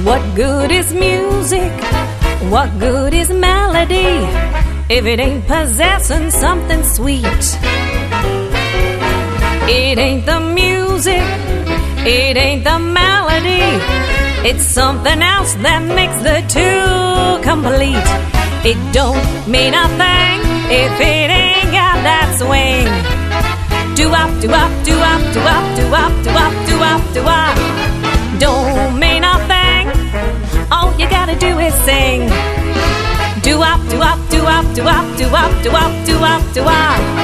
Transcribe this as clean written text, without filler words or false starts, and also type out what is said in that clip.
What good is music? What good is melody if it ain't possessing something sweet? It ain't the music, it ain't the melody, it's something else that makes the two complete. It don't mean a thing if it ain't got that swing. Do-wop, do-wop, do-wop, do-wop, do-wop, do-wop, do-wop, do-wop. Don't mean a thing, all you gotta do is sing. Do-wop, do-wop, do-wop, do-wop, do-wop, do-wop, do-wop, do-wop.